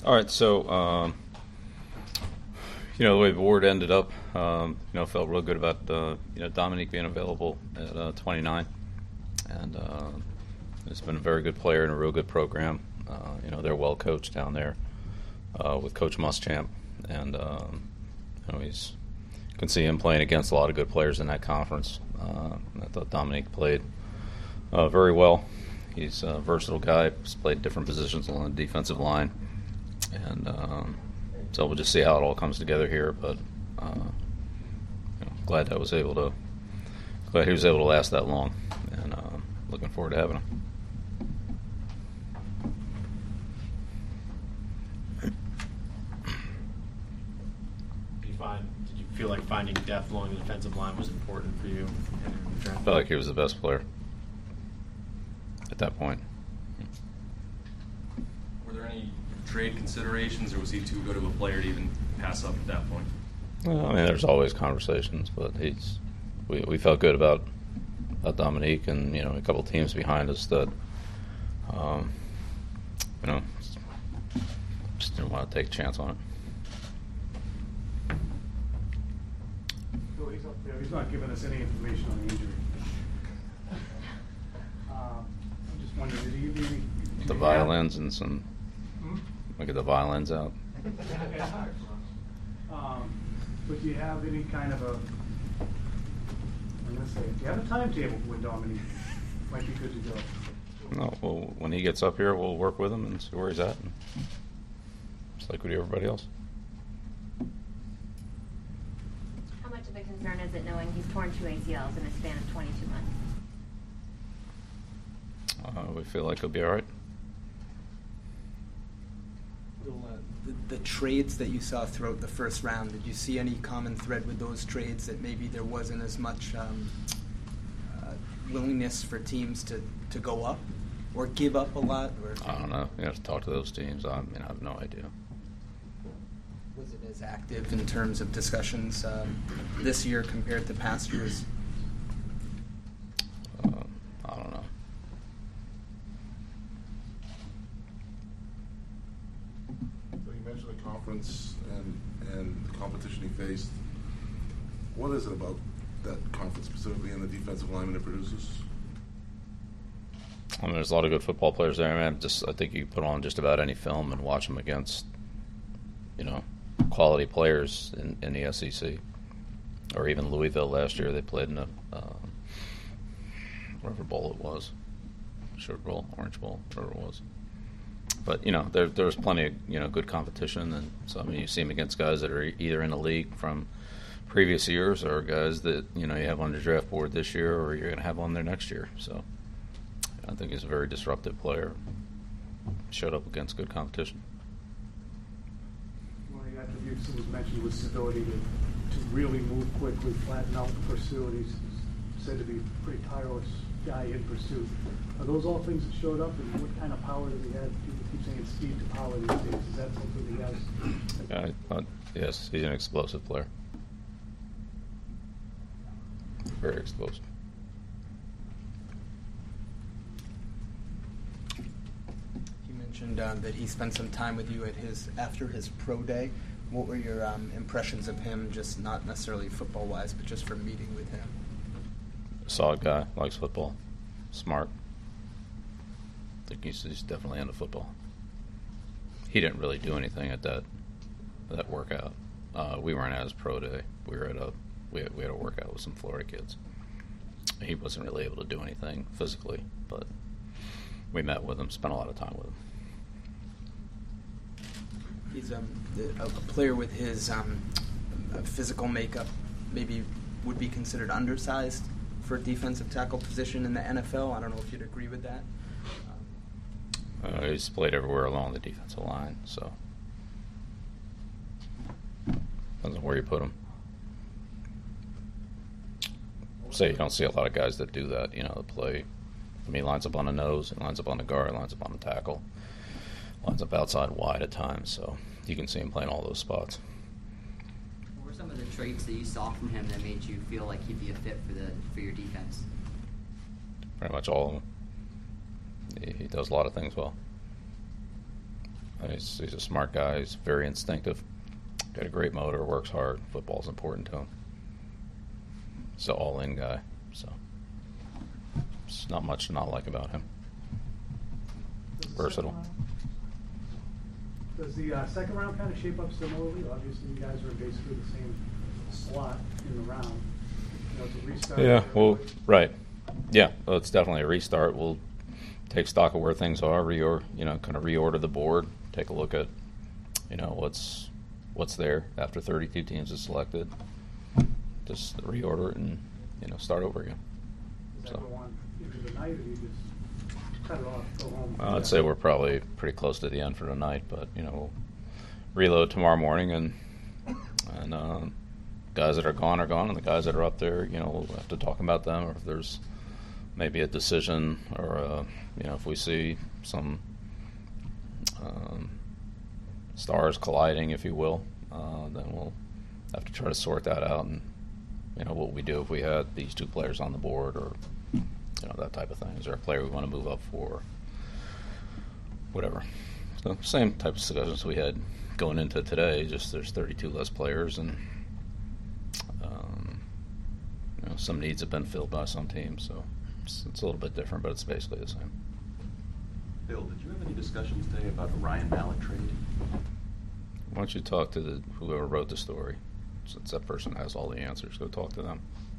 All right, so the way the board ended up, felt real good about Dominique being available at 29, and he's been a very good player and a real good program. They're well coached down there with Coach Muschamp, and he's you can see him playing against a lot of good players in that conference. I thought Dominique played very well. He's a versatile guy. He's played different positions on the defensive line. And so we'll just see how it all comes together here. But glad he was able to last that long, and looking forward to having him. Did you feel like finding depth along the defensive line was important for you? I felt like he was the best player at that point. Were there any trade considerations, or was he too good of a player to even pass up at that point? Well, I mean, there's always conversations, but we felt good about Dominique, and a couple teams behind us that just didn't want to take a chance on it. So he's up there. He's not giving us any information on the injury. I'm just wondering, did he maybe The violins and some. Look at the violins out. But do you have any kind of do you have a timetable for when Dominique might be good to go? No, well, when he gets up here, we'll work with him and see where he's at. Just like we do everybody else. How much of a concern is it knowing he's torn 2 ACLs in a span of 22 months? We feel like he'll be all right. The trades that you saw throughout the first round, did you see any common thread with those trades, that maybe there wasn't as much willingness for teams to go up or give up a lot? Or I don't know. You have to talk to those teams. I have no idea. Was it as active in terms of discussions this year compared to past years? I don't know. The conference and the competition he faced. What is it about that conference specifically and the defensive lineman it produces? I mean, there's a lot of good football players there. I think you put on just about any film and watch them against, quality players in the SEC, or even Louisville last year. They played in a whatever bowl it was, Sugar Bowl, Orange Bowl, whatever it was. But there was plenty of good competition, and so I mean you see them against guys that are either in the league from previous years or guys that you have on your draft board this year or you're going to have on there next year. So I think he's a very disruptive player. Showed up against good competition. One of the attributes that was mentioned was his ability to really move quickly, flatten out the pursuit. He's said to be a pretty tireless guy in pursuit. Are those all things that showed up, and what kind of power does he have? People keep saying it's speed to power these days. Is that something he has? Yes, he's an explosive player. Very explosive. You mentioned that he spent some time with you after his pro day. What were your impressions of him, just not necessarily football-wise, but just from meeting with him? Solid guy, likes football, smart. I think he's definitely into football. He didn't really do anything at that workout. We weren't at his pro day. We had a workout with some Florida kids. He wasn't really able to do anything physically, but we met with him, spent a lot of time with him. He's a player with his physical makeup, maybe would be considered undersized for a defensive tackle position in the NFL. I don't know if you'd agree with that. He's played everywhere along the defensive line, so depends on where you put him. So you don't see a lot of guys that do that, that play. I mean, he lines up on the nose, he lines up on the guard, lines up on the tackle, lines up outside wide at times, so you can see him playing all those spots. What were some of the traits that you saw from him that made you feel like he'd be a fit for your defense? Pretty much all of them. He does a lot of things well. He's a smart guy. He's very instinctive. Got a great motor. Works hard. Football's important to him. He's an all-in guy. So there's not much to not like about him. Versatile. Does the second round kind of shape up similarly? Obviously, you guys are in basically the same slot in the round. It's a restart. Yeah, well, right. Yeah, well, it's definitely a restart. We'll take stock of where things are, kind of reorder the board, take a look at, what's there after 32 teams is selected. Just reorder it and, start over again. Does that go on into the night, or you just cut it off, go home? I'd say we're probably pretty close to the end for tonight, but, we'll reload tomorrow morning, and guys that are gone, and the guys that are up there, we'll have to talk about them, or if there's maybe a decision, or if we see some stars colliding, if you will, then we'll have to try to sort that out, and what we do if we had these two players on the board, or that type of thing. Is there a player we want to move up for? Whatever. So same type of discussions we had going into today. Just there's 32 less players, and some needs have been filled by some teams, so it's a little bit different, but it's basically the same. Bill, did you have any discussions today about the Ryan Mallett trade? Why don't you talk to whoever wrote the story? Since that person has all the answers, go talk to them.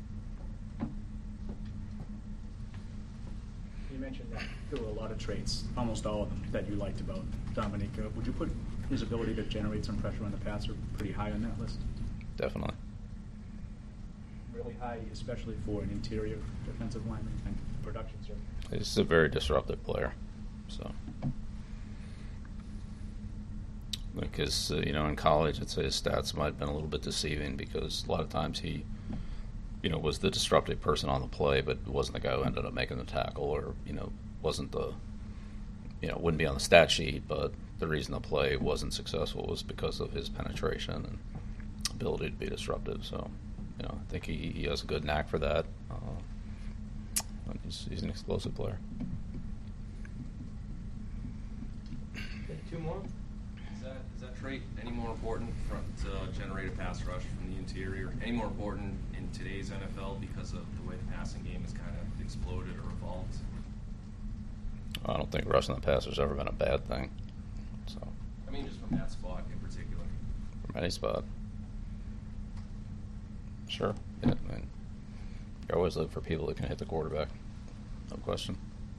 You mentioned that there were a lot of traits, almost all of them, that you liked about Dominic. Would you put his ability to generate some pressure on the passer pretty high on that list? Definitely. Really high, especially for an interior defensive lineman and production, sir. He's a very disruptive player. So, because in college, I'd say his stats might have been a little bit deceiving, because a lot of times he, was the disruptive person on the play, but wasn't the guy who ended up making the tackle, or wasn't the, wouldn't be on the stat sheet. But the reason the play wasn't successful was because of his penetration and ability to be disruptive. So, I think he has a good knack for that. He's an explosive player. Two more. Is that trait any more important to generate a pass rush from the interior? Any more important in today's NFL because of the way the passing game has kind of exploded or evolved? I don't think rushing the passer's ever been a bad thing. So. I mean, just from that spot in particular. From any spot. Sure. Yeah, I mean, you always look for people that can hit the quarterback. No question.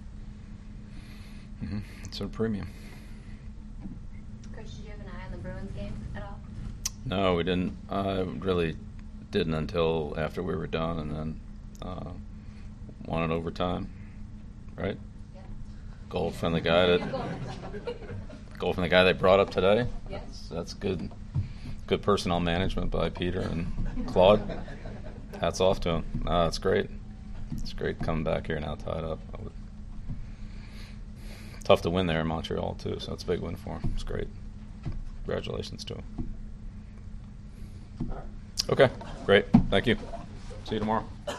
It's a premium. Coach, did you have an eye on the Bruins game at all? No, we didn't. I really didn't until after we were done, and then won in overtime, right? Yeah. Goal from the guy they brought up today. Yes. That's good. Good personnel management by Peter and Claude. Hats off to him. No, that's great. It's great coming back here now tied up. Tough to win there in Montreal too, so it's a big win for him. It's great. Congratulations to him. Okay, great. Thank you. See you tomorrow.